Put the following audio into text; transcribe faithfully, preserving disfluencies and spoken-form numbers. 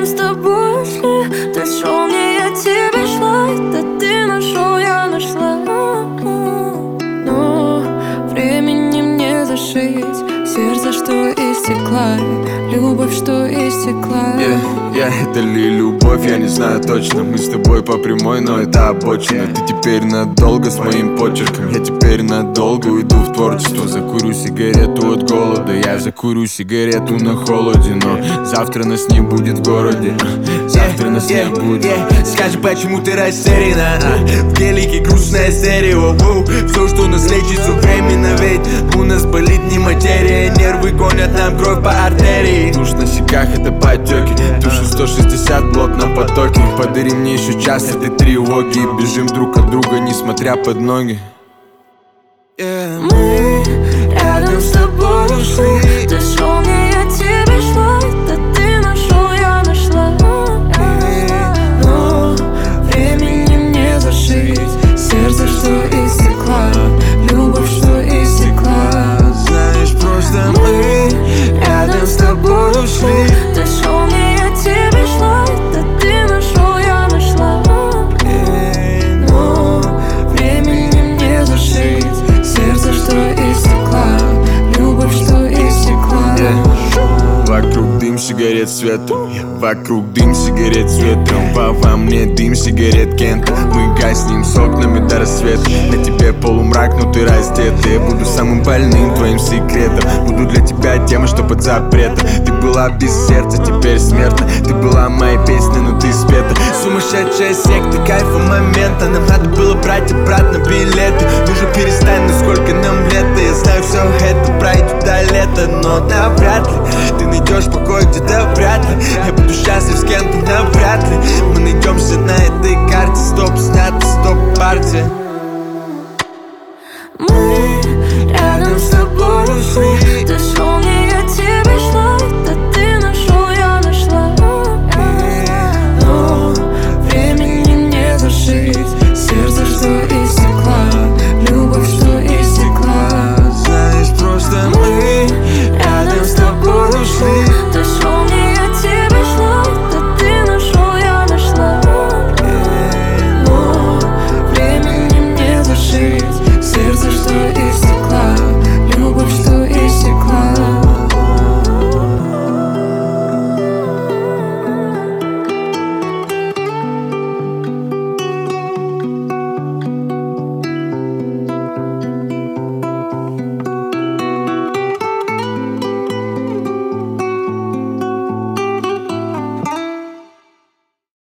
с тобой ушли. Ты шел мне, я тебе шла. Да ты нашел, я нашла. Но времени мне зашить сердце, что истекла, любовь, что истекла. Yeah, yeah, это ли любовь, я не знаю точно. Мы с тобой по прямой, но это обочина. Ты теперь надолго с моим почерком. Я теперь надолго уйду в творчество. Закурю сигарету от голода. Я закурю сигарету на холоде. Но завтра нас не будет в городе. Завтра нас yeah, не будет yeah. Скажи, почему ты растеряна? а? В гелике грустное стерео. Воу. Все, что нас лечит, все временно. Ведь у нас болит не материя. Нервы гонят нам кровь по артерии. Тушь на щеках, это потеки. Тушу сто шестьдесят в плотном потоке. Подари мне еще час этой тревоги. Бежим друг от друга, несмотря под ноги. yeah. Мы рядом с тобой ушли. Ты шел мне, я тебе шла. Да ты нашел, я нашла. Но времени мне зашить сердце, что истекла, любовь, что истекла. Знаешь, просто мы Рядом с тобой ушли. Ты шел мне, я тебе шла. Да ты нашел, я нашла. Но времени мне зашить сердце, что истекла, любовь, что истекла. Вокруг дым сигарет с ветром. Вокруг дым сигарет с ветром. Во, во мне дым сигарет Кента. Мы гаснем с окнами до рассвета. На тебе полумрак, но ты раздета. Я буду самым больным твоим секретом. Буду для тебя тема, что под запретом. Ты была без сердца, теперь смертна. Ты была моей песней, но ты спета. Сумасшедшая секта, кайфа момента. Нам надо было брать обратно билеты. Нужно перестань, насколько нам лет. Я знаю, все это пройдет до лета. Но навряд ли ты найдешь покой где-то, вряд ли я буду счастлив с кем-то, навряд ли мы найдемся на этой карте. Стоп, снято, стоп, партия. Мы рядом с тобой ушли. Ты